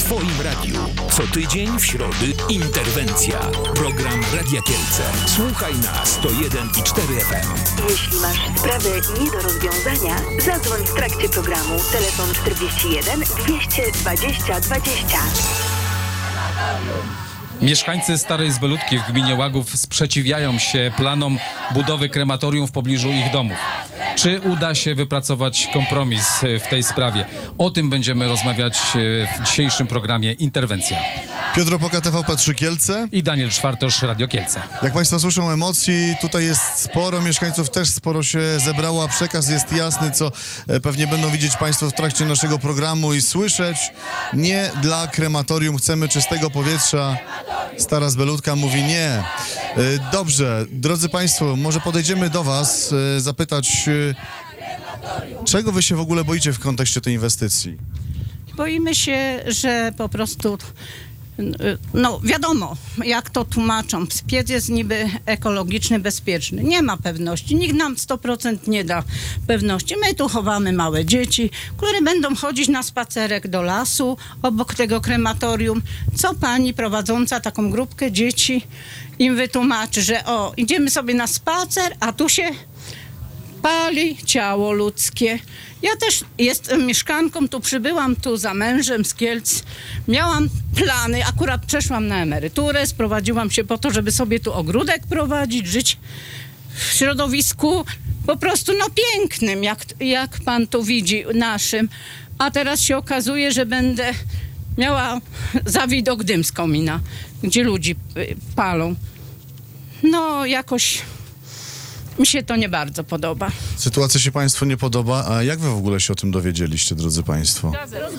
Twoim radiu. Co tydzień w środę interwencja. Program Radia Kielce. Słuchaj na 101,4 FM. Jeśli masz sprawę nie do rozwiązania, zadzwoń w trakcie programu. Telefon 41 220 20. Mieszkańcy Starej Zbelutki w gminie Łagów sprzeciwiają się planom budowy krematorium w pobliżu ich domów. Czy uda się wypracować kompromis w tej sprawie? O tym będziemy rozmawiać w dzisiejszym programie Interwencja. Piotr Opoka, TVP3 Kielce. I Daniel Czwartosz, Radio Kielce. Jak Państwo słyszą emocji, tutaj jest sporo, mieszkańców też sporo się zebrało, a przekaz jest jasny, co pewnie będą widzieć Państwo w trakcie naszego programu i słyszeć. Nie dla krematorium, chcemy czystego powietrza. Stara Zbelutka mówi nie. Dobrze, drodzy Państwo, może podejdziemy do Was, zapytać, czego Wy się w ogóle boicie w kontekście tej inwestycji? Boimy się, że po prostu, no wiadomo, jak to tłumaczą, piec jest niby ekologiczny, bezpieczny. Nie ma pewności, nikt nam 100% nie da pewności. My tu chowamy małe dzieci, które będą chodzić na spacerek do lasu obok tego krematorium. Co pani prowadząca taką grupkę dzieci im wytłumaczy, że o, idziemy sobie na spacer, a tu się pali ciało ludzkie. Ja też jestem mieszkanką, tu przybyłam tu za mężem z Kielc. Miałam plany, akurat przeszłam na emeryturę, sprowadziłam się po to, żeby sobie tu ogródek prowadzić, żyć w środowisku po prostu no pięknym, jak pan tu widzi, naszym. A teraz się okazuje, że będę miała za widok dym z komina, gdzie ludzi palą. No jakoś mi się to nie bardzo podoba. Sytuacja się Państwu nie podoba, a jak Wy w ogóle się o tym dowiedzieliście, drodzy Państwo?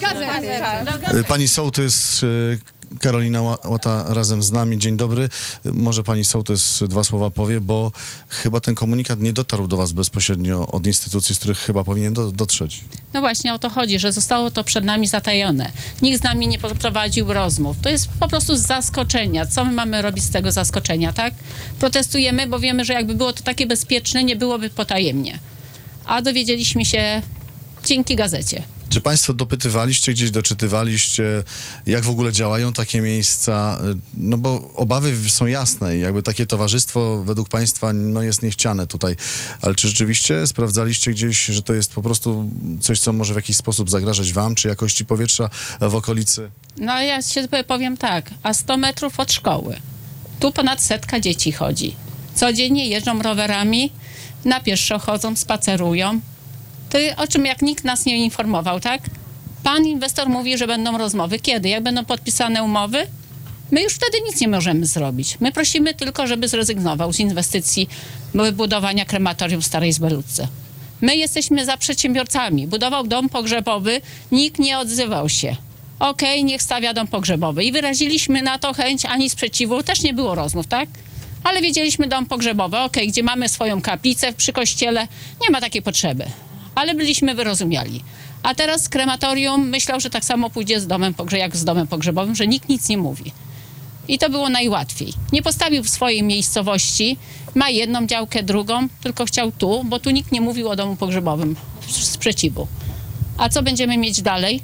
Pani sołtys Karolina Łata razem z nami. Dzień dobry. Może pani sołtys dwa słowa powie, bo chyba ten komunikat nie dotarł do Was bezpośrednio od instytucji, z których chyba powinien dotrzeć. No właśnie o to chodzi, że zostało to przed nami zatajone. Nikt z nami nie prowadził rozmów. To jest po prostu z zaskoczenia. Co my mamy robić z tego zaskoczenia, tak? Protestujemy, bo wiemy, że jakby było to takie bezpieczne, nie byłoby potajemnie. A dowiedzieliśmy się dzięki gazecie. Czy Państwo dopytywaliście, gdzieś doczytywaliście, jak w ogóle działają takie miejsca? No bo obawy są jasne i jakby takie towarzystwo według Państwa no jest niechciane tutaj. Ale czy rzeczywiście sprawdzaliście gdzieś, że to jest po prostu coś, co może w jakiś sposób zagrażać Wam, czy jakości powietrza w okolicy? No ja się powiem tak, a 100 metrów od szkoły. Tu ponad 100 dzieci chodzi. Codziennie jeżdżą rowerami, na pieszo chodzą, spacerują. To o czym jak nikt nas nie informował, tak? Pan inwestor mówi, że będą rozmowy. Kiedy? Jak będą podpisane umowy? My już wtedy nic nie możemy zrobić. My prosimy tylko, żeby zrezygnował z inwestycji budowania krematorium w Starej Zbelutce. My jesteśmy za przedsiębiorcami. Budował dom pogrzebowy, nikt nie odzywał się. Okej, niech stawia dom pogrzebowy. I wyraziliśmy na to chęć, ani sprzeciwu. Też nie było rozmów, tak? Ale wiedzieliśmy dom pogrzebowy, gdzie mamy swoją kaplicę przy kościele. Nie ma takiej potrzeby. Ale byliśmy wyrozumiali. A teraz krematorium myślał, że tak samo pójdzie jak z domem pogrzebowym, że nikt nic nie mówi. I to było najłatwiej. Nie postawił w swojej miejscowości, ma jedną działkę, drugą, tylko chciał tu, bo tu nikt nie mówił o domu pogrzebowym sprzeciwu. A co będziemy mieć dalej?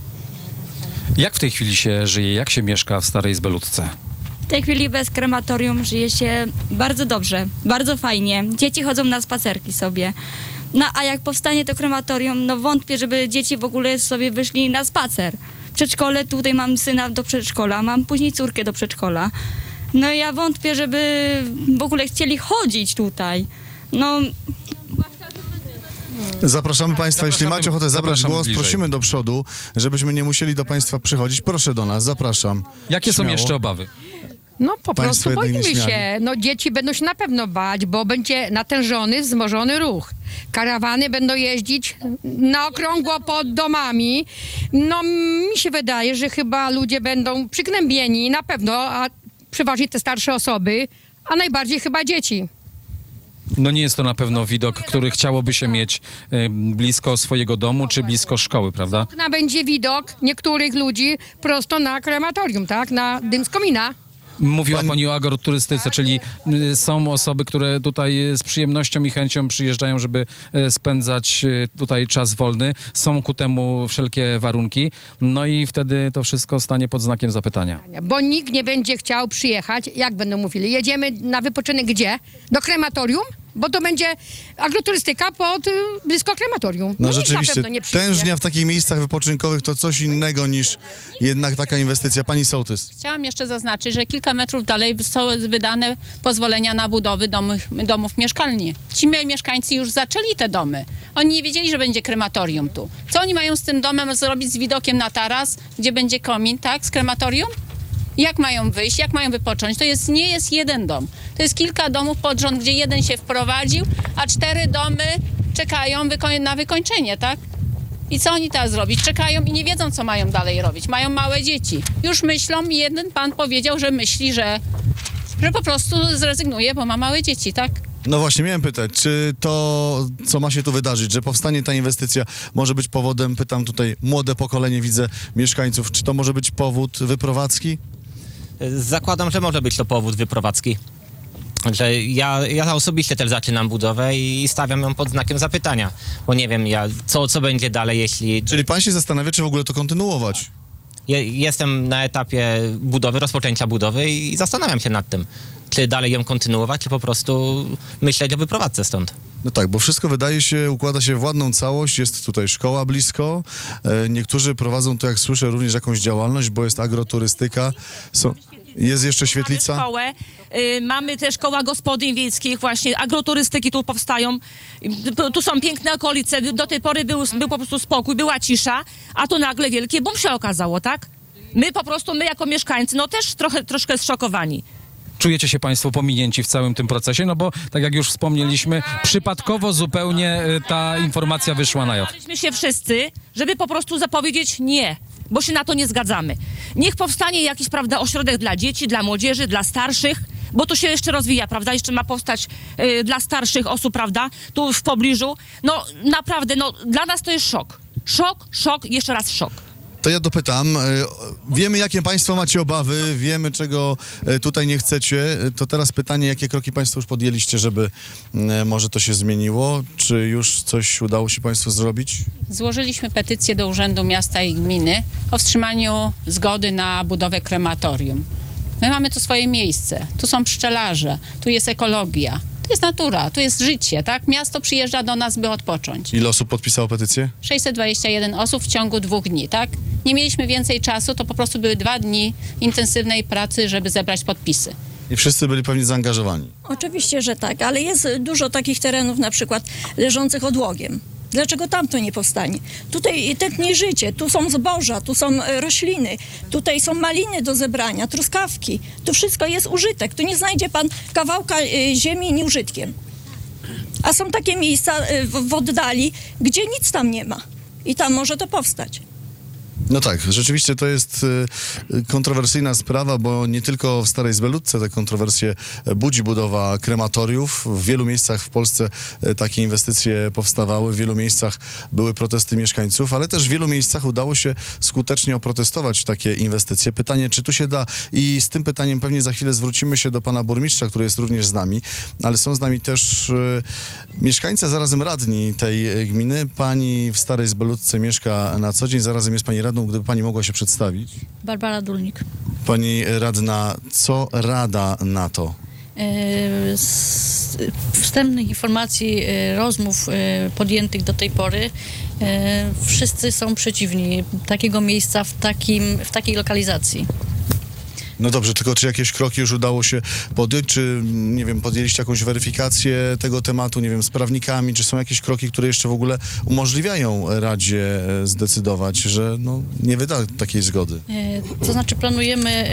Jak w tej chwili się żyje, jak się mieszka w Starej Zbelutce? W tej chwili bez krematorium żyje się bardzo dobrze, bardzo fajnie. Dzieci chodzą na spacerki sobie. No a jak powstanie to krematorium, no wątpię, żeby dzieci w ogóle sobie wyszli na spacer. W przedszkole, tutaj mam syna do przedszkola, mam później córkę do przedszkola. No ja wątpię, żeby w ogóle chcieli chodzić tutaj. No... Zapraszamy Państwa, jeśli macie ochotę zabrać głos, bliżej. prosimy do przodu, żebyśmy nie musieli do Państwa przychodzić. Proszę do nas, zapraszam. Jakie są Śmiało. jeszcze obawy? No po Państwo prostu jedynie boimy śmiali. się. No dzieci będą się na pewno bać, bo będzie natężony, wzmożony ruch. Karawany będą jeździć na okrągło pod domami. No mi się wydaje, że chyba ludzie będą przygnębieni na pewno, a przeważnie te starsze osoby, a najbardziej chyba dzieci. No nie jest to na pewno widok, który chciałoby się mieć blisko swojego domu czy blisko szkoły, prawda? Będzie widok niektórych ludzi prosto na krematorium, tak? Na dym z komina. Mówiła Pani o agroturystyce, czyli są osoby, które tutaj z przyjemnością i chęcią przyjeżdżają, żeby spędzać tutaj czas wolny. Są ku temu wszelkie warunki. No i wtedy to wszystko stanie pod znakiem zapytania. Bo nikt nie będzie chciał przyjechać, jak będą mówili, jedziemy na wypoczynek gdzie? Do krematorium? Bo to będzie agroturystyka blisko krematorium. No nikt na rzeczywiście, pewno nie przyjdzie. tężnia w takich miejscach wypoczynkowych to coś innego niż jednak taka inwestycja. Pani sołtys. Chciałam jeszcze zaznaczyć, że kilka metrów dalej są wydane pozwolenia na budowy domów mieszkalni. Ci mieszkańcy już zaczęli te domy. Oni nie wiedzieli, że będzie krematorium tu. Co oni mają z tym domem zrobić z widokiem na taras, gdzie będzie komin, tak, z krematorium? Jak mają wyjść, jak mają wypocząć? To nie jest jeden dom. To jest kilka domów pod rząd, gdzie jeden się wprowadził, a 4 domy czekają na wykończenie, tak? I co oni teraz zrobić? Czekają i nie wiedzą, co mają dalej robić. Mają małe dzieci. Już myślą i jeden pan powiedział, że myśli, że po prostu zrezygnuje, bo ma małe dzieci, tak? No właśnie, miałem pytać, czy to, co ma się tu wydarzyć, że powstanie ta inwestycja, może być powodem, pytam tutaj młode pokolenie, widzę mieszkańców, czy to może być powód wyprowadzki? Zakładam, że może być to powód wyprowadzki. Że ja osobiście też zaczynam budowę i stawiam ją pod znakiem zapytania, bo nie wiem co będzie dalej, jeśli... Czyli pan się zastanawia, czy w ogóle to kontynuować? Jestem na etapie rozpoczęcia budowy i zastanawiam się nad tym, czy dalej ją kontynuować, czy po prostu myśleć o wyprowadzce stąd. No tak, bo wszystko wydaje się, układa się w ładną całość, jest tutaj szkoła blisko, niektórzy prowadzą tu, jak słyszę, również jakąś działalność, bo jest agroturystyka, jest jeszcze świetlica. Mamy szkołę, mamy też koła gospodyń wiejskich, właśnie agroturystyki tu powstają, tu są piękne okolice, do tej pory był po prostu spokój, była cisza, a tu nagle wielkie boom się okazało, tak? My jako mieszkańcy, no też troszkę zszokowani. Czujecie się Państwo pominięci w całym tym procesie? No bo, tak jak już wspomnieliśmy, przypadkowo zupełnie ta informacja wyszła na jaw. Zgadzaliśmy się wszyscy, żeby po prostu zapowiedzieć nie, bo się na to nie zgadzamy. Niech powstanie jakiś, prawda, ośrodek dla dzieci, dla młodzieży, dla starszych, bo to się jeszcze rozwija, prawda, jeszcze ma powstać dla starszych osób, prawda, tu w pobliżu. No naprawdę, no dla nas to jest szok. Szok, jeszcze raz szok. To ja dopytam, wiemy jakie państwo macie obawy, wiemy czego tutaj nie chcecie, to teraz pytanie, jakie kroki państwo już podjęliście, żeby może to się zmieniło, czy już coś udało się państwu zrobić? Złożyliśmy petycję do Urzędu Miasta i Gminy o wstrzymaniu zgody na budowę krematorium. My mamy tu swoje miejsce, tu są pszczelarze, tu jest ekologia. To jest natura, to jest życie, tak? Miasto przyjeżdża do nas, by odpocząć. Ile osób podpisało petycję? 621 osób w ciągu 2 dni, tak? Nie mieliśmy więcej czasu, to po prostu były 2 dni intensywnej pracy, żeby zebrać podpisy. I wszyscy byli pewnie zaangażowani. Oczywiście, że tak, ale jest dużo takich terenów na przykład leżących odłogiem. Dlaczego tam to nie powstanie? Tutaj tętni życie, tu są zboża, tu są rośliny, tutaj są maliny do zebrania, truskawki. Tu wszystko jest użytek. Tu nie znajdzie pan kawałka ziemi nieużytkiem. A są takie miejsca w oddali, gdzie nic tam nie ma. I tam może to powstać. No tak, rzeczywiście to jest kontrowersyjna sprawa, bo nie tylko w Starej Zbelutce te kontrowersje budzi budowa krematoriów. W wielu miejscach w Polsce takie inwestycje powstawały, w wielu miejscach były protesty mieszkańców, ale też w wielu miejscach udało się skutecznie oprotestować takie inwestycje. Pytanie, czy tu się da, i z tym pytaniem pewnie za chwilę zwrócimy się do pana burmistrza, który jest również z nami, ale są z nami też mieszkańcy, a zarazem radni tej gminy. Pani w Starej Zbelutce mieszka na co dzień, zarazem jest pani radną, gdyby pani mogła się przedstawić. Barbara Dulnik. Pani radna, co rada na to? Z wstępnych informacji, rozmów podjętych do tej pory, wszyscy są przeciwni takiego miejsca w takiej lokalizacji. No dobrze, tylko czy jakieś kroki już udało się podjąć, czy, nie wiem, podjęliście jakąś weryfikację tego tematu, nie wiem, z prawnikami, czy są jakieś kroki, które jeszcze w ogóle umożliwiają Radzie zdecydować, że no, nie wyda takiej zgody? To znaczy planujemy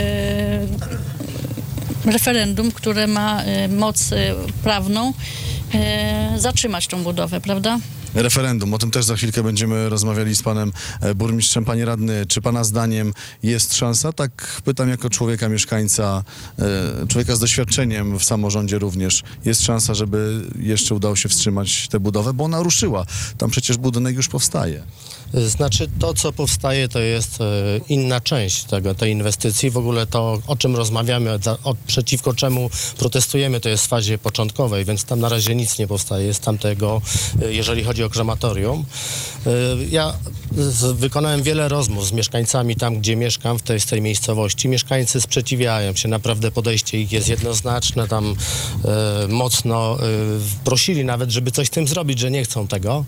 referendum, które ma moc prawną, zatrzymać tą budowę, prawda? Referendum, o tym też za chwilkę będziemy rozmawiali z panem burmistrzem. Panie radny, czy pana zdaniem jest szansa? Tak pytam jako człowieka, mieszkańca, człowieka z doświadczeniem w samorządzie również. Jest szansa, żeby jeszcze udało się wstrzymać tę budowę, bo ona ruszyła. Tam przecież budynek już powstaje. Znaczy to, co powstaje, to jest inna część tej inwestycji. W ogóle to, o czym rozmawiamy, przeciwko czemu protestujemy, to jest w fazie początkowej, więc tam na razie nic nie powstaje z tamtego, jeżeli chodzi o krematorium. Ja wykonałem wiele rozmów z mieszkańcami tam, gdzie mieszkam, z tej miejscowości. Mieszkańcy sprzeciwiają się, naprawdę podejście ich jest jednoznaczne, tam mocno prosili nawet, żeby coś z tym zrobić, że nie chcą tego.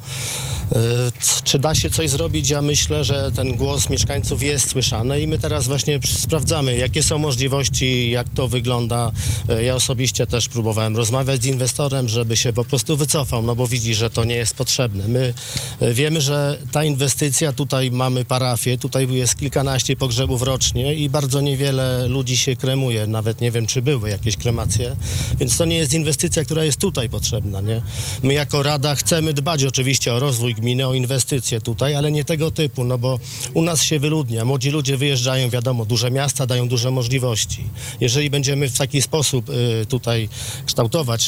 Czy da się coś zrobić? Ja myślę, że ten głos mieszkańców jest słyszany i my teraz właśnie sprawdzamy, jakie są możliwości, jak to wygląda. Ja osobiście też próbowałem rozmawiać z inwestorem, żeby się po prostu wycofał, no bo widzi, że to nie jest potrzebne. My wiemy, że ta inwestycja, tutaj mamy parafię, tutaj jest kilkanaście pogrzebów rocznie i bardzo niewiele ludzi się kremuje, nawet nie wiem, czy były jakieś kremacje, więc to nie jest inwestycja, która jest tutaj potrzebna, nie? My jako Rada chcemy dbać oczywiście o rozwój gminy, o inwestycje tutaj, ale nie tego typu, no bo u nas się wyludnia, młodzi ludzie wyjeżdżają, wiadomo, duże miasta dają duże możliwości. Jeżeli będziemy w taki sposób tutaj kształtować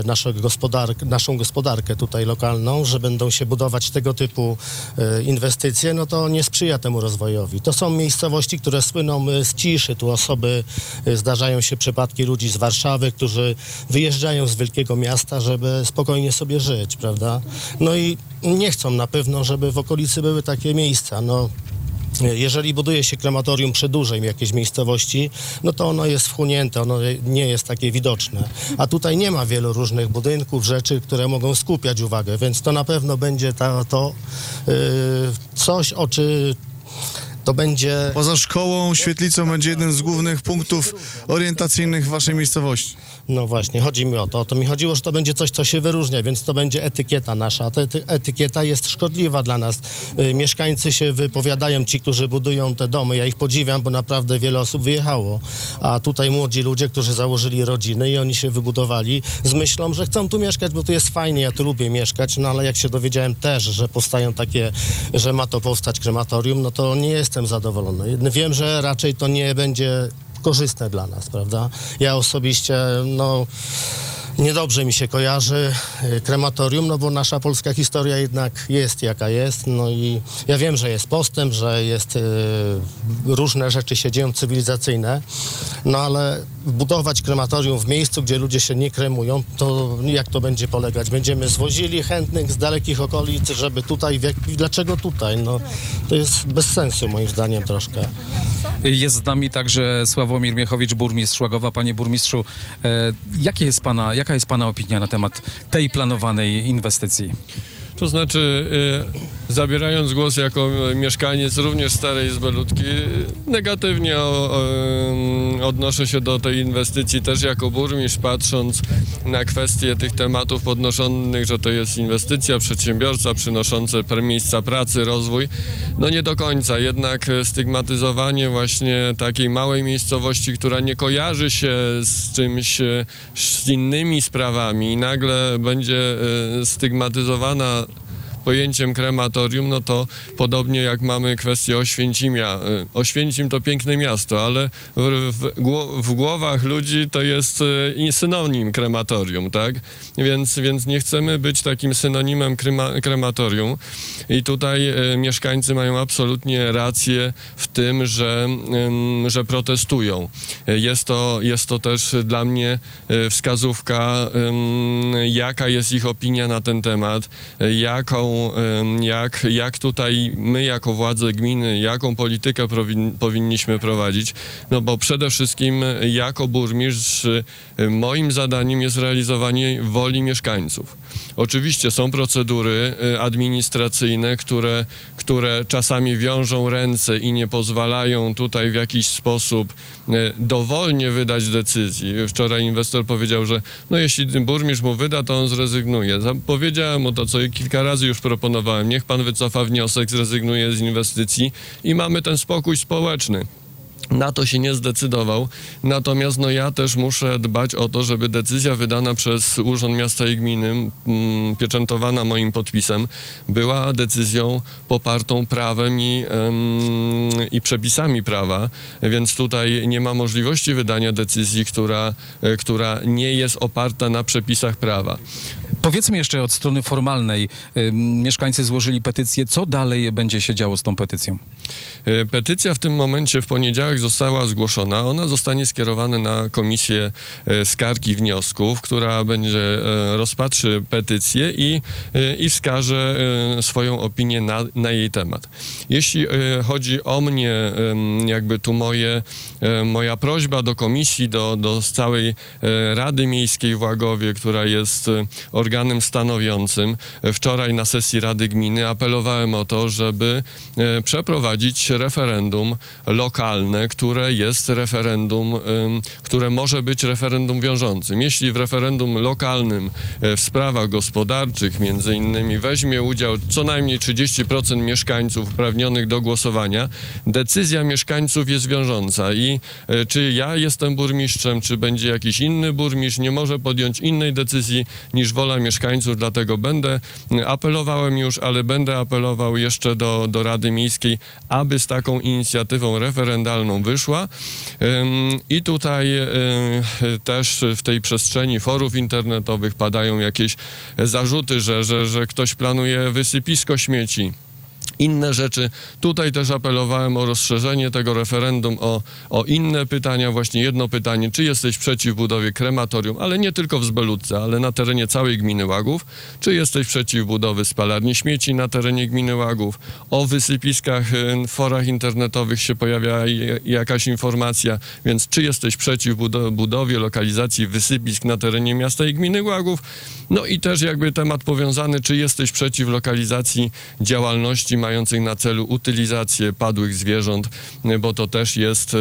naszą gospodarkę tutaj lokalną, że będą się budować tego typu inwestycje, no to nie sprzyja temu rozwojowi. To są miejscowości, które słyną z ciszy, tu zdarzają się przypadki ludzi z Warszawy, którzy wyjeżdżają z wielkiego miasta, żeby spokojnie sobie żyć, prawda? No i nie chcą na pewno, żeby w okolicy były takie miejsca. No, jeżeli buduje się krematorium przy dużej jakiejś miejscowości, no to ono jest wchłonięte, ono nie jest takie widoczne. A tutaj nie ma wielu różnych budynków, rzeczy, które mogą skupiać uwagę, więc to na pewno będzie coś, to będzie... Poza szkołą, świetlicą będzie jeden z głównych punktów orientacyjnych w waszej miejscowości. No właśnie, chodzi mi o to. To mi chodziło, że to będzie coś, co się wyróżnia, więc to będzie etykieta nasza. Ta etykieta jest szkodliwa dla nas. Mieszkańcy się wypowiadają, ci, którzy budują te domy. Ja ich podziwiam, bo naprawdę wiele osób wyjechało. A tutaj młodzi ludzie, którzy założyli rodziny i oni się wybudowali z myślą, że chcą tu mieszkać, bo tu jest fajnie, ja tu lubię mieszkać. No ale jak się dowiedziałem też, że powstają takie, że ma to powstać krematorium, no to nie jestem zadowolony. Wiem, że raczej to nie będzie korzystne dla nas, prawda? Ja osobiście, niedobrze mi się kojarzy krematorium, no bo nasza polska historia jednak jest jaka jest, no i ja wiem, że jest postęp, że jest różne rzeczy się dzieją cywilizacyjne, no ale budować krematorium w miejscu, gdzie ludzie się nie kremują, to jak to będzie polegać? Będziemy zwozili chętnych z dalekich okolic, żeby tutaj, dlaczego tutaj? No to jest bez sensu moim zdaniem troszkę. Jest z nami także Sławomir Miechowicz, burmistrz Łagowa. Panie burmistrzu, jaka jest pana opinia na temat tej planowanej inwestycji? To znaczy, zabierając głos jako mieszkaniec również Starej Zbelutki, negatywnie odnoszę się do tej inwestycji też jako burmistrz, patrząc na kwestie tych tematów podnoszonych, że to jest inwestycja, przedsiębiorca przynoszące miejsca pracy, rozwój. No nie do końca, jednak stygmatyzowanie właśnie takiej małej miejscowości, która nie kojarzy się z czymś, z innymi sprawami i nagle będzie stygmatyzowana pojęciem krematorium, no to podobnie jak mamy kwestię Oświęcimia. Oświęcim to piękne miasto, ale w głowach ludzi to jest synonim krematorium, tak? Więc nie chcemy być takim synonimem krematorium i tutaj mieszkańcy mają absolutnie rację w tym, że protestują. Jest to też dla mnie wskazówka, jaka jest ich opinia na ten temat, jak tutaj my jako władze gminy, jaką politykę powinniśmy prowadzić, no bo przede wszystkim jako burmistrz moim zadaniem jest realizowanie woli mieszkańców. Oczywiście są procedury administracyjne, które czasami wiążą ręce i nie pozwalają tutaj w jakiś sposób dowolnie wydać decyzji. Wczoraj inwestor powiedział, że jeśli burmistrz mu wyda, to on zrezygnuje. Powiedziałem mu to, co kilka razy już proponowałem. Niech pan wycofa wniosek, zrezygnuje z inwestycji i mamy ten spokój społeczny. na to się nie zdecydował. Natomiast ja też muszę dbać o to, żeby decyzja wydana przez Urząd Miasta i Gminy, pieczętowana moim podpisem, była decyzją popartą prawem i przepisami prawa, więc tutaj nie ma możliwości wydania decyzji, która nie jest oparta na przepisach prawa. Powiedzmy jeszcze od strony formalnej. Mieszkańcy złożyli petycję. Co dalej będzie się działo z tą petycją? Petycja w tym momencie w poniedziałek została zgłoszona. Ona zostanie skierowana na Komisję Skarg i Wniosków, która będzie rozpatrzy petycję i wskaże swoją opinię na jej temat. Jeśli chodzi o mnie, jakby tu moja prośba do komisji, do całej Rady Miejskiej w Łagowie, która jest organem stanowiącym. Wczoraj na sesji Rady Gminy apelowałem o to, żeby przeprowadzić referendum lokalne, które jest referendum, które może być referendum wiążącym. Jeśli w referendum lokalnym w sprawach gospodarczych między innymi weźmie udział co najmniej 30% mieszkańców uprawnionych do głosowania, decyzja mieszkańców jest wiążąca i czy ja jestem burmistrzem, czy będzie jakiś inny burmistrz, nie może podjąć innej decyzji niż wola mieszkańców, dlatego apelowałem już, ale będę apelował jeszcze do Rady Miejskiej, aby z taką inicjatywą referendalną wyszła. I tutaj też w tej przestrzeni forów internetowych padają jakieś zarzuty, że ktoś planuje wysypisko śmieci. Inne rzeczy. Tutaj też apelowałem o rozszerzenie tego referendum o inne pytania. Właśnie jedno pytanie, czy jesteś przeciw budowie krematorium, ale nie tylko w Zbelutce, ale na terenie całej gminy Łagów. Czy jesteś przeciw budowie spalarni śmieci na terenie gminy Łagów? O wysypiskach w forach internetowych się pojawia jakaś informacja, więc czy jesteś przeciw budowie lokalizacji wysypisk na terenie miasta i gminy Łagów? No i też jakby temat powiązany, czy jesteś przeciw lokalizacji działalności mających na celu utylizację padłych zwierząt, bo to też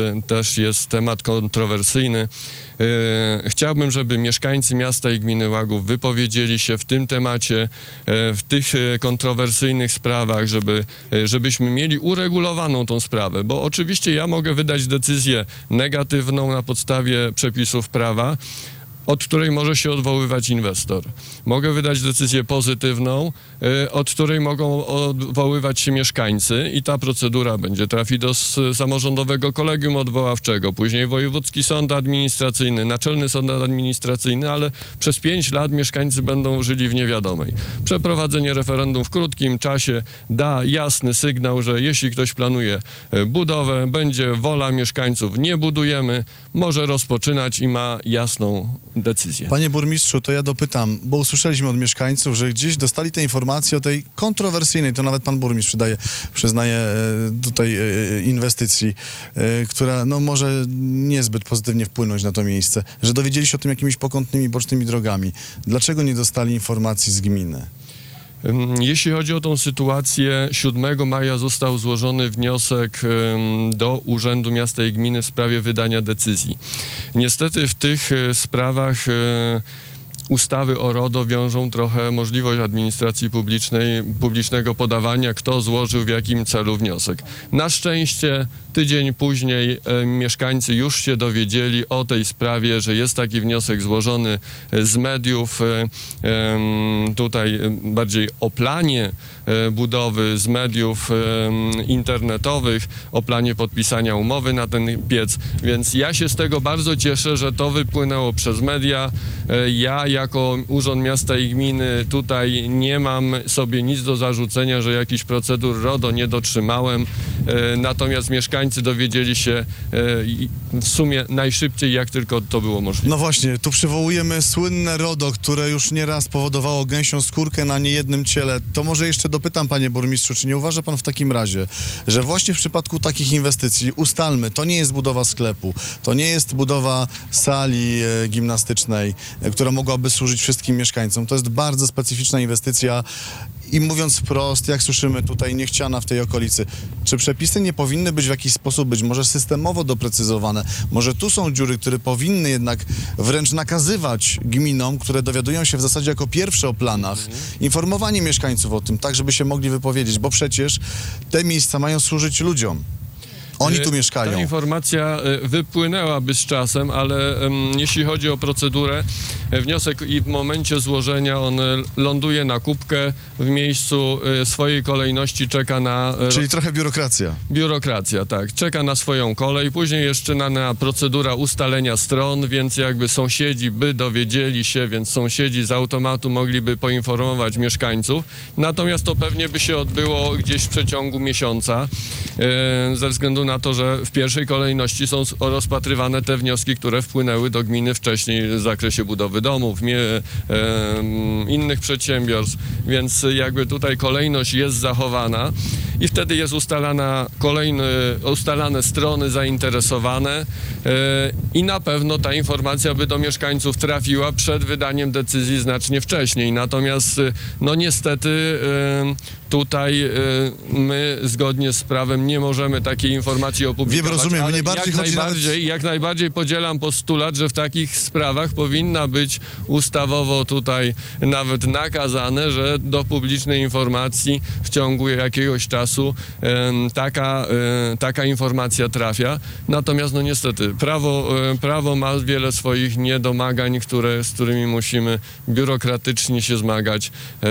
jest temat kontrowersyjny. Chciałbym, żeby mieszkańcy miasta i gminy Łagów wypowiedzieli się w tym temacie, w tych kontrowersyjnych sprawach, żebyśmy mieli uregulowaną tą sprawę, bo oczywiście ja mogę wydać decyzję negatywną na podstawie przepisów prawa, od której może się odwoływać inwestor. Mogę wydać decyzję pozytywną, od której mogą odwoływać się mieszkańcy i ta procedura trafi do samorządowego kolegium odwoławczego, później wojewódzki sąd administracyjny, naczelny sąd administracyjny, ale przez 5 lat mieszkańcy będą żyli w niewiadomej. Przeprowadzenie referendum w krótkim czasie da jasny sygnał, że jeśli ktoś planuje budowę, będzie wola mieszkańców, nie budujemy, może rozpoczynać i ma jasną decyzję. Panie burmistrzu, to ja dopytam, bo usłyszeliśmy od mieszkańców, że gdzieś dostali te informacje o tej kontrowersyjnej, to nawet pan burmistrz przyznaje tutaj inwestycji, która może niezbyt pozytywnie wpłynąć na to miejsce, że dowiedzieli się o tym jakimiś pokątnymi, bocznymi drogami. Dlaczego nie dostali informacji z gminy? Jeśli chodzi o tą sytuację, 7 maja został złożony wniosek do Urzędu Miasta i Gminy w sprawie wydania decyzji. Niestety w tych sprawach ustawy o RODO wiążą trochę możliwość administracji publicznego podawania, kto złożył w jakim celu wniosek. Na szczęście tydzień później mieszkańcy już się dowiedzieli o tej sprawie, że jest taki wniosek złożony z mediów, tutaj bardziej o planie budowy, z mediów internetowych, o planie podpisania umowy na ten piec, więc ja się z tego bardzo cieszę, że to wypłynęło przez media. Ja jako Urząd Miasta i Gminy tutaj nie mam sobie nic do zarzucenia, że jakichś procedur RODO nie dotrzymałem, natomiast mieszkańcy dowiedzieli się w sumie najszybciej, jak tylko to było możliwe. No właśnie, tu przywołujemy słynne RODO, które już nieraz powodowało gęsią skórkę na niejednym ciele. To może jeszcze dopytam, panie burmistrzu, czy nie uważa pan w takim razie, że właśnie w przypadku takich inwestycji, ustalmy, to nie jest budowa sklepu, to nie jest budowa sali gimnastycznej, która mogłaby służyć wszystkim mieszkańcom. To jest bardzo specyficzna inwestycja i mówiąc wprost, jak słyszymy tutaj, niechciana w tej okolicy. Czy przepisy nie powinny być w jakiś sposób być może systemowo doprecyzowane? Może tu są dziury, które powinny jednak wręcz nakazywać gminom, które dowiadują się w zasadzie jako pierwsze o planach, informowanie mieszkańców o tym, tak żeby się mogli wypowiedzieć, bo przecież te miejsca mają służyć ludziom. Oni tu mieszkają. Ta informacja wypłynęłaby z czasem, ale jeśli chodzi o procedurę, wniosek i w momencie złożenia on ląduje na kubkę, w miejscu swojej kolejności czeka na... Czyli trochę biurokracja. Biurokracja, tak. Czeka na swoją kolej, później jeszcze na procedura ustalenia stron, więc jakby sąsiedzi by dowiedzieli się, więc sąsiedzi z automatu mogliby poinformować mieszkańców. Natomiast to pewnie by się odbyło gdzieś w przeciągu miesiąca, ze względu na to, że w pierwszej kolejności są rozpatrywane te wnioski, które wpłynęły do gminy wcześniej w zakresie budowy domów, innych przedsiębiorstw, więc jakby tutaj kolejność jest zachowana i wtedy jest ustalane strony zainteresowane i na pewno ta informacja by do mieszkańców trafiła przed wydaniem decyzji znacznie wcześniej. Natomiast no niestety tutaj my zgodnie z prawem nie możemy takiej informacji opublikować. Wiem, rozumiem, ale mnie bardziej chodzi jak najbardziej podzielam postulat, że w takich sprawach powinna być ustawowo tutaj nawet nakazane, że do publicznej informacji w ciągu jakiegoś czasu taka informacja trafia. Natomiast no niestety prawo ma wiele swoich niedomagań, z którymi musimy biurokratycznie się zmagać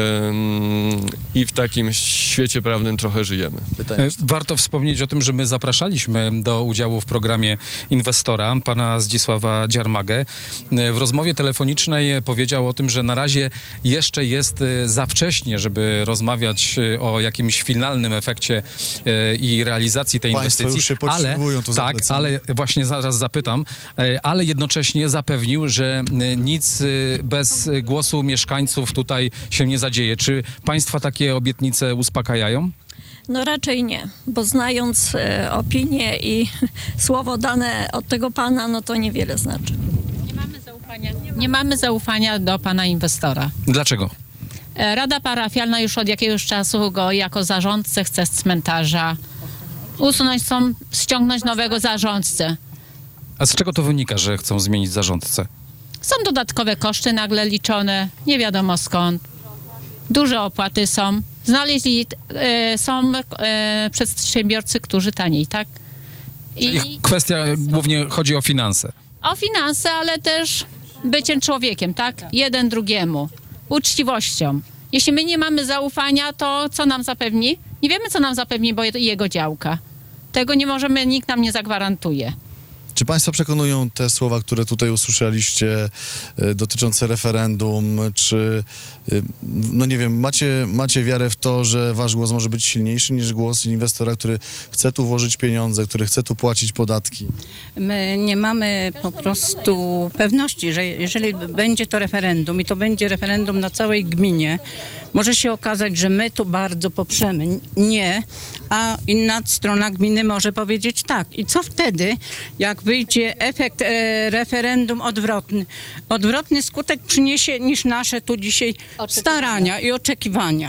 i w takim świecie prawnym trochę żyjemy. Warto wspomnieć o tym, że my zapraszaliśmy do udziału w programie Inwestora pana Zdzisława Dziarmagę. W rozmowie telefonicznej powiedział o tym, że na razie jeszcze jest za wcześnie, żeby rozmawiać o jakimś finalnym efekcie i realizacji tej Państwo inwestycji. już się podsumowują, to tak, ale właśnie zaraz zapytam, ale jednocześnie zapewnił, że nic bez głosu mieszkańców tutaj się nie zadzieje. Czy państwa takie obietnice uspokajają? No raczej nie, bo znając opinię i słowo dane od tego pana, no to niewiele znaczy. Nie mamy zaufania do pana inwestora. Dlaczego? Rada parafialna już od jakiegoś czasu go jako zarządcę chce z cmentarza usunąć, ściągnąć nowego zarządcę. A z czego to wynika, że chcą zmienić zarządcę? Są dodatkowe koszty nagle liczone, nie wiadomo skąd. Duże opłaty są. Są przedsiębiorcy, którzy taniej, tak? I kwestia głównie chodzi o finanse. O finanse, ale też byciem człowiekiem, tak? Jeden drugiemu. Uczciwością. Jeśli my nie mamy zaufania, to co nam zapewni? Nie wiemy, co nam zapewni, bo jego działka. Tego nie możemy, nikt nam nie zagwarantuje. Czy państwa przekonują te słowa, które tutaj usłyszeliście, dotyczące referendum, czy, no nie wiem, macie wiarę w to, że wasz głos może być silniejszy niż głos inwestora, który chce tu włożyć pieniądze, który chce tu płacić podatki? My nie mamy po prostu pewności, że jeżeli będzie to referendum i to będzie referendum na całej gminie, może się okazać, że my tu bardzo poprzemy nie, a inna strona gminy może powiedzieć tak. I co wtedy, jak wyjdzie efekt referendum odwrotny? Odwrotny skutek przyniesie niż nasze tu dzisiaj starania i oczekiwania.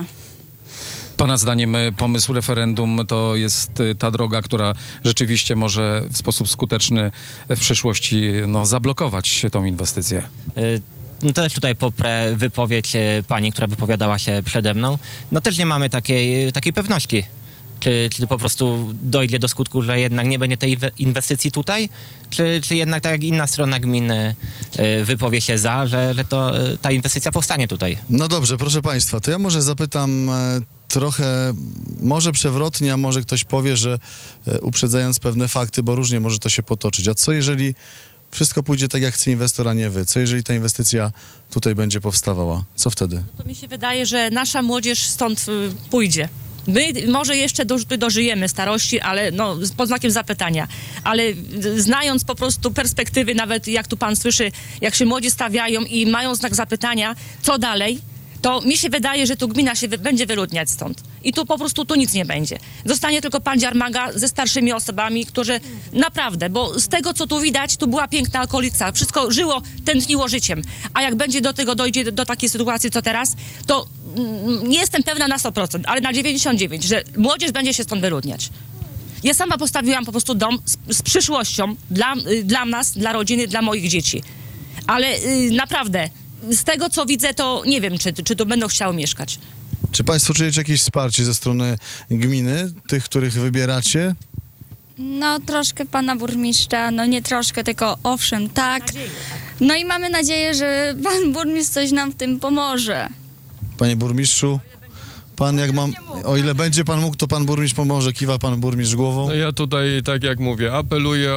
Pana zdaniem pomysł referendum to jest ta droga, która rzeczywiście może w sposób skuteczny w przyszłości zablokować tą inwestycję? No też tutaj poprę wypowiedź pani, która wypowiadała się przede mną. No też nie mamy takiej pewności. Czy po prostu dojdzie do skutku, że jednak nie będzie tej inwestycji tutaj? Czy jednak tak jak inna strona gminy wypowie się że ta inwestycja powstanie tutaj? No dobrze, proszę państwa, to ja może zapytam trochę, może przewrotnie, a może ktoś powie, że uprzedzając pewne fakty, bo różnie może to się potoczyć. A co jeżeli wszystko pójdzie tak, jak chce inwestor, a nie wy? Co jeżeli ta inwestycja tutaj będzie powstawała? Co wtedy? To mi się wydaje, że nasza młodzież stąd pójdzie. My może jeszcze dożyjemy starości, ale pod znakiem zapytania. Ale znając po prostu perspektywy, nawet jak tu pan słyszy, jak się młodzi stawiają i mają znak zapytania, co dalej, to mi się wydaje, że tu gmina się będzie wyludniać stąd. I tu po prostu nic nie będzie. Zostanie tylko pan Dziarmaga ze starszymi osobami, którzy naprawdę, bo z tego, co tu widać, tu była piękna okolica. Wszystko żyło, tętniło życiem. A jak będzie dojdzie do takiej sytuacji, co teraz, to nie jestem pewna na 100%, ale na 99%, że młodzież będzie się stąd wyludniać. Ja sama postawiłam po prostu dom z przyszłością dla nas, dla rodziny, dla moich dzieci. Ale naprawdę, z tego, co widzę, to nie wiem, czy tu będą chciały mieszkać. Czy państwo czujecie jakieś wsparcie ze strony gminy, tych, których wybieracie? No troszkę pana burmistrza, no nie troszkę, tylko owszem, tak. No i mamy nadzieję, że pan burmistrz coś nam w tym pomoże. Panie burmistrzu, pan jak mam, o ile będzie pan mógł, to pan burmistrz pomoże, kiwa pan burmistrz głową. No ja tutaj, tak jak mówię, apeluję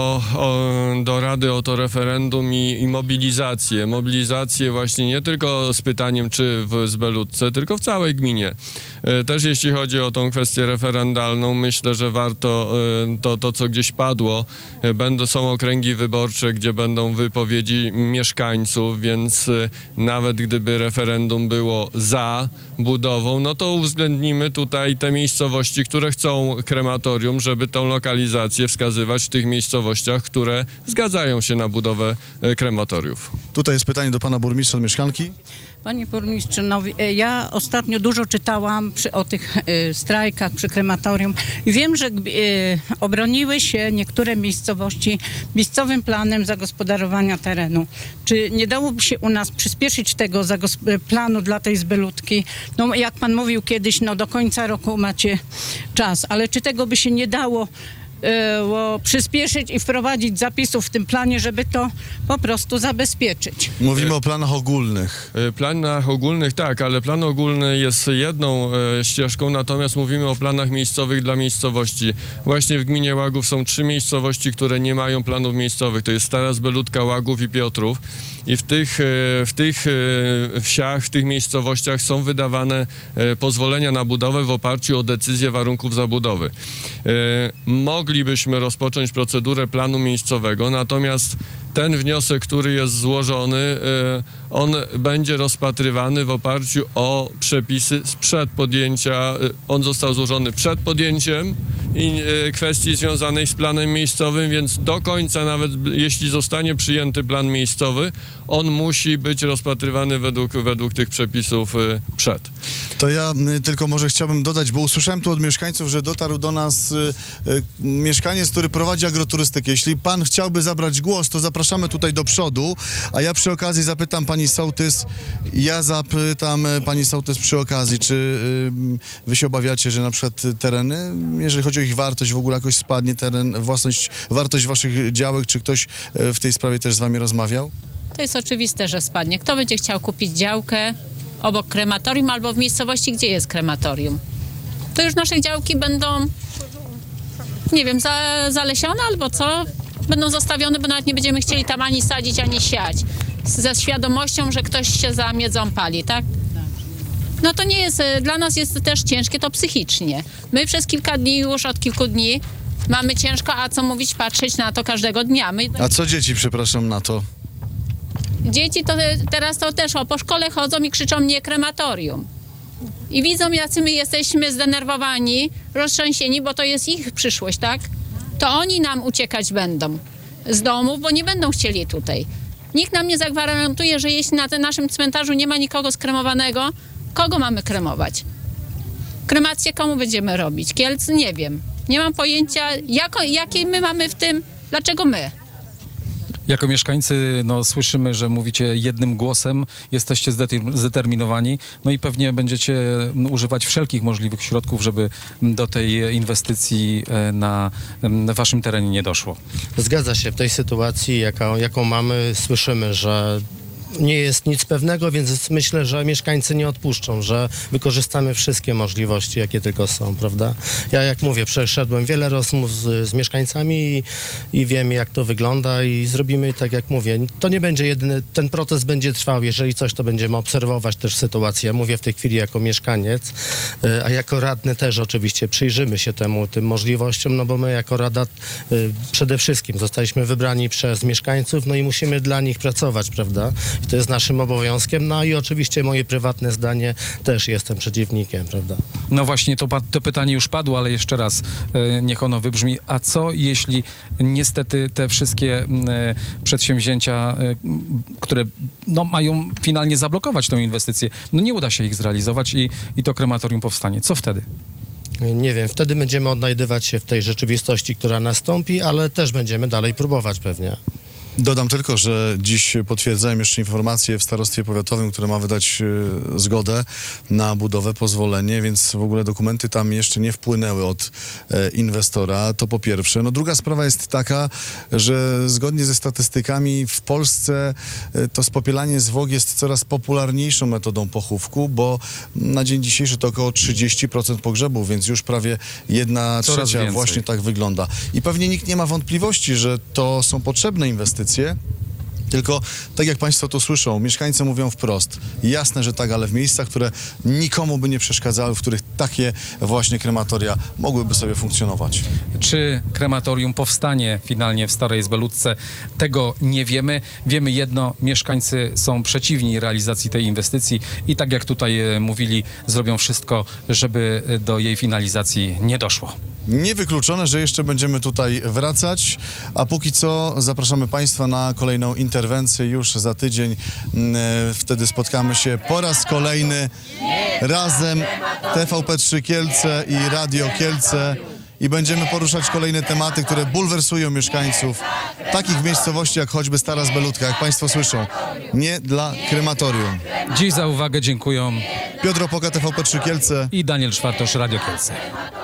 do Rady o to referendum i mobilizację. Mobilizację właśnie nie tylko z pytaniem, czy w Zbelutce, tylko w całej gminie. Też jeśli chodzi o tą kwestię referendalną, myślę, że warto to co gdzieś padło. Są okręgi wyborcze, gdzie będą wypowiedzi mieszkańców, więc nawet gdyby referendum było za budową, no to uwzględnimy tutaj te miejscowości, które chcą krematorium, żeby tą lokalizację wskazywać w tych miejscowościach, które zgadzają się na budowę krematoriów. Tutaj jest pytanie do pana burmistrza od mieszkanki. Panie burmistrzu, no, ja ostatnio dużo czytałam o tych strajkach przy krematorium i wiem, że obroniły się niektóre miejscowości miejscowym planem zagospodarowania terenu. Czy nie dałoby się u nas przyspieszyć tego planu dla tej Zbelutki? No, jak pan mówił kiedyś, no do końca roku macie czas, ale czy tego by się nie dało przyspieszyć i wprowadzić zapisów w tym planie, żeby to po prostu zabezpieczyć? Mówimy o planach ogólnych. Planach ogólnych tak, ale plan ogólny jest jedną ścieżką, natomiast mówimy o planach miejscowych dla miejscowości. Właśnie w gminie Łagów są 3 miejscowości, które nie mają planów miejscowych. To jest Stara Zbelutka, Łagów i Piotrów. I w tych wsiach, w tych miejscowościach są wydawane pozwolenia na budowę w oparciu o decyzję warunków zabudowy. Moglibyśmy rozpocząć procedurę planu miejscowego, natomiast ten wniosek, który jest złożony, on będzie rozpatrywany w oparciu o przepisy sprzed podjęcia. On został złożony przed podjęciem i kwestii związanej z planem miejscowym, więc do końca, nawet jeśli zostanie przyjęty plan miejscowy, on musi być rozpatrywany według tych przepisów przed. To ja tylko może chciałbym dodać, bo usłyszałem tu od mieszkańców, że dotarł do nas mieszkaniec, który prowadzi agroturystykę. Jeśli pan chciałby zabrać głos, to zapraszamy tutaj do przodu, a ja przy okazji zapytam pani sołtys, przy okazji, czy wy się obawiacie, że na przykład tereny, jeżeli chodzi o ich wartość, w ogóle jakoś spadnie wartość waszych działek, czy ktoś w tej sprawie też z wami rozmawiał? To jest oczywiste, że spadnie. Kto będzie chciał kupić działkę obok krematorium albo w miejscowości, gdzie jest krematorium? To już nasze działki będą, nie wiem, zalesione albo co? Będą zostawione, bo nawet nie będziemy chcieli tam ani sadzić, ani siać. Ze świadomością, że ktoś się za miedzą pali, tak? No to nie jest, dla nas jest też ciężkie to psychicznie. My przez kilka dni, już od kilku dni mamy ciężko, a co mówić, patrzeć na to każdego dnia. A co dzieci, przepraszam, na to? Dzieci to teraz to też po szkole chodzą i krzyczą nie krematorium. I widzą, jacy my jesteśmy zdenerwowani, roztrzęsieni, bo to jest ich przyszłość, tak? To oni nam uciekać będą z domów, bo nie będą chcieli tutaj. Nikt nam nie zagwarantuje, że jeśli na tym naszym cmentarzu nie ma nikogo skremowanego, kogo mamy kremować? Kremację komu będziemy robić? Kielc? Nie wiem. Nie mam pojęcia, jakie my mamy w tym, dlaczego my? Jako mieszkańcy słyszymy, że mówicie jednym głosem, jesteście zdeterminowani, no i pewnie będziecie używać wszelkich możliwych środków, żeby do tej inwestycji na waszym terenie nie doszło. Zgadza się. W tej sytuacji, jaką mamy, słyszymy, że nie jest nic pewnego, więc myślę, że mieszkańcy nie odpuszczą, że wykorzystamy wszystkie możliwości, jakie tylko są, prawda? Ja, jak mówię, przeszedłem wiele rozmów z mieszkańcami i wiemy, jak to wygląda i zrobimy, tak jak mówię, to nie będzie jedyny, ten proces będzie trwał, jeżeli coś, to będziemy obserwować też sytuację. Ja mówię w tej chwili jako mieszkaniec, a jako radny też oczywiście przyjrzymy się tym możliwościom, no bo my jako rada przede wszystkim zostaliśmy wybrani przez mieszkańców, no i musimy dla nich pracować, prawda? To jest naszym obowiązkiem, no i oczywiście moje prywatne zdanie, też jestem przeciwnikiem, prawda? No właśnie, to pytanie już padło, ale jeszcze raz niech ono wybrzmi. A co jeśli niestety te wszystkie przedsięwzięcia, które mają finalnie zablokować tę inwestycję, nie uda się ich zrealizować i to krematorium powstanie? Co wtedy? Nie wiem, wtedy będziemy odnajdywać się w tej rzeczywistości, która nastąpi, ale też będziemy dalej próbować pewnie. Dodam tylko, że dziś potwierdzałem jeszcze informację w starostwie powiatowym, które ma wydać zgodę na budowę, pozwolenie, więc w ogóle dokumenty tam jeszcze nie wpłynęły od inwestora. To po pierwsze. No druga sprawa jest taka, że zgodnie ze statystykami w Polsce to spopielanie zwłok jest coraz popularniejszą metodą pochówku, bo na dzień dzisiejszy to około 30% pogrzebów, więc już prawie 1/3 właśnie tak wygląda. I pewnie nikt nie ma wątpliwości, że to są potrzebne inwestycje. Tylko, tak jak Państwo to słyszą, mieszkańcy mówią wprost. Jasne, że tak, ale w miejscach, które nikomu by nie przeszkadzały, w których takie właśnie krematoria mogłyby sobie funkcjonować. Czy krematorium powstanie finalnie w Starej Zbelutce? Tego nie wiemy. Wiemy jedno, mieszkańcy są przeciwni realizacji tej inwestycji i tak jak tutaj mówili, zrobią wszystko, żeby do jej finalizacji nie doszło. Niewykluczone, że jeszcze będziemy tutaj wracać, a póki co zapraszamy Państwa na kolejną interwencję już za tydzień. Wtedy spotkamy się po raz kolejny razem TVP3 Kielce i Radio Kielce i będziemy poruszać kolejne tematy, które bulwersują mieszkańców takich miejscowości jak choćby Stara Zbelutka, jak Państwo słyszą. Nie dla krematorium. Dziś za uwagę dziękuję Piotr Opoka, TVP3 Kielce i Daniel Szwartosz, Radio Kielce.